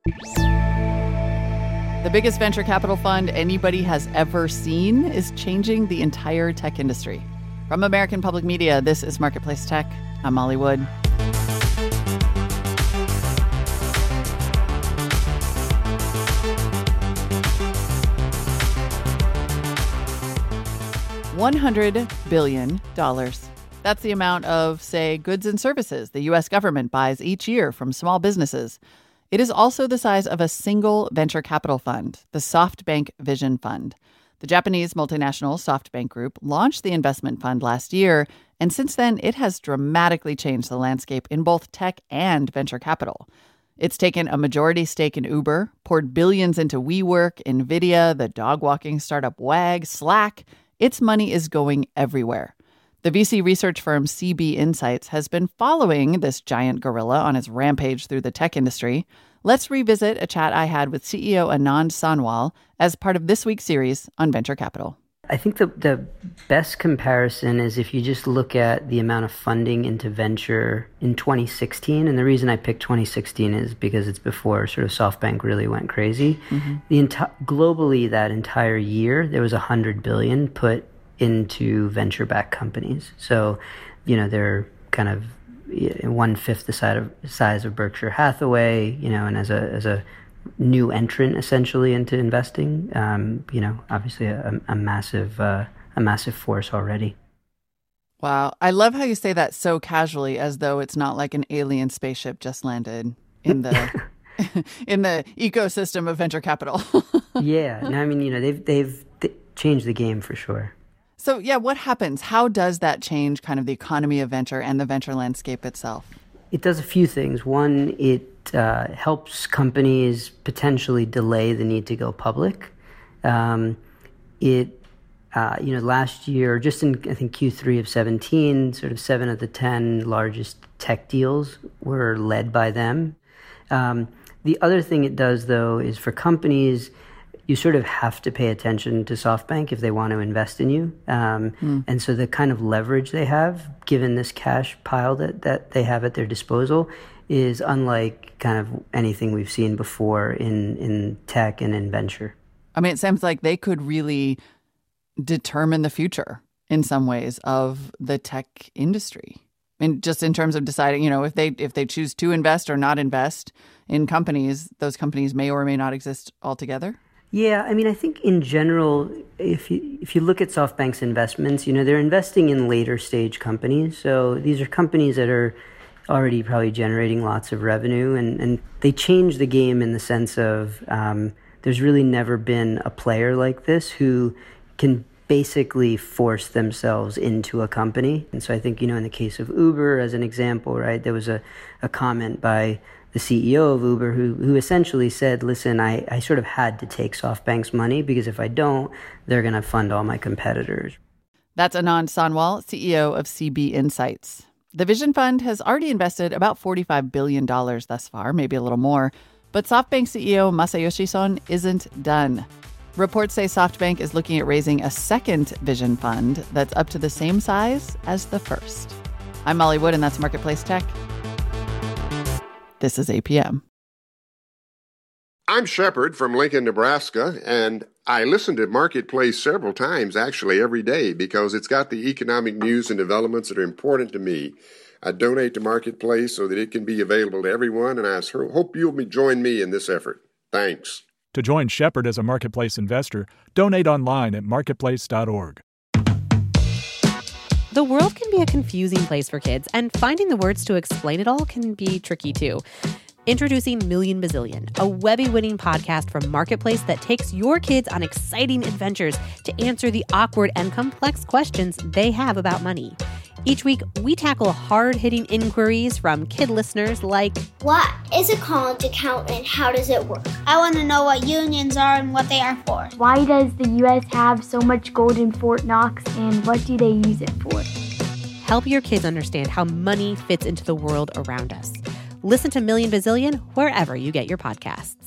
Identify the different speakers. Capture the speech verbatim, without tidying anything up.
Speaker 1: The biggest venture capital fund anybody has ever seen is changing the entire tech industry. From American Public Media, this is Marketplace Tech. I'm Molly Wood. one hundred billion dollars. That's the amount of, say, goods and services the U S government buys each year from small businesses. It is also the size of a single venture capital fund, the SoftBank Vision Fund. The Japanese multinational SoftBank Group launched the investment fund last year, and since then it has dramatically changed the landscape in both tech and venture capital. It's taken a majority stake in Uber, poured billions into WeWork, NVIDIA, the dog-walking startup Wag, Slack. Its money is going everywhere. The V C research firm C B Insights has been following this giant gorilla on its rampage through the tech industry. Let's revisit a chat I had with C E O Anand Sanwal as part of this week's series on venture capital.
Speaker 2: I think the the best comparison is if you just look at the amount of funding into venture in twenty sixteen. And the reason I picked twenty sixteen is because it's before sort of SoftBank really went crazy. Mm-hmm. The enti- globally, that entire year, there was one hundred billion dollars put into venture-backed companies. So, you know, they're kind of one-fifth the size of, size of Berkshire Hathaway, you know, and as a as a new entrant essentially into investing, um, you know, obviously a, a massive uh, a massive force already.
Speaker 1: Wow. I love how you say that so casually, as though it's not like an alien spaceship just landed in the in the ecosystem of venture capital.
Speaker 2: Yeah. No, I mean, you know, they've they've th- changed the game for sure.
Speaker 1: So, yeah, what happens? How does that change kind of the economy of venture and the venture landscape itself?
Speaker 2: It does a few things. One, it uh, helps companies potentially delay the need to go public. Um, it, uh, you know, last year, just in, I think, Q three of seventeen, sort of seven of the ten largest tech deals were led by them. Um, the other thing it does, though, is for companies, you sort of have to pay attention to SoftBank if they want to invest in you. Um, mm. And so the kind of leverage they have, given this cash pile that, that they have at their disposal, is unlike kind of anything we've seen before in, in tech and in venture.
Speaker 1: I mean, it seems like they could really determine the future in some ways of the tech industry. I mean, just in terms of deciding, you know, if they if they choose to invest or not invest in companies, those companies may or may not exist altogether.
Speaker 2: Yeah, I mean, I think in general, if you if you look at SoftBank's investments, you know, they're investing in later stage companies. So these are companies that are already probably generating lots of revenue, and, and they change the game in the sense of um, there's really never been a player like this who can basically force themselves into a company. And so I think, you know, in the case of Uber, as an example, right, there was a, a comment by the C E O of Uber, who who essentially said, listen, I, I sort of had to take SoftBank's money because if I don't, they're going to fund all my competitors.
Speaker 1: That's Anand Sanwal, C E O of C B Insights. The Vision Fund has already invested about forty-five billion dollars thus far, maybe a little more. But SoftBank C E O Masayoshi Son isn't done. Reports say SoftBank is looking at raising a second Vision Fund that's up to the same size as the first. I'm Molly Wood, and that's Marketplace Tech. This is A P M.
Speaker 3: I'm Shepard from Lincoln, Nebraska, and I listen to Marketplace several times, actually every day, because it's got the economic news and developments that are important to me. I donate to Marketplace so that it can be available to everyone, and I hope you'll join me in this effort. Thanks.
Speaker 4: To join Shepard as a Marketplace investor, donate online at marketplace dot org.
Speaker 5: The world can be a confusing place for kids, and finding the words to explain it all can be tricky too. Introducing Million Bazillion, a Webby-winning podcast from Marketplace that takes your kids on exciting adventures to answer the awkward and complex questions they have about money. Each week, we tackle hard-hitting inquiries from kid listeners like,
Speaker 6: what is a college account and how does it work?
Speaker 7: I want to know what unions are and what they are for.
Speaker 8: Why does the U S have so much gold in Fort Knox and what do they use it for?
Speaker 5: Help your kids understand how money fits into the world around us. Listen to Million Bazillion wherever you get your podcasts.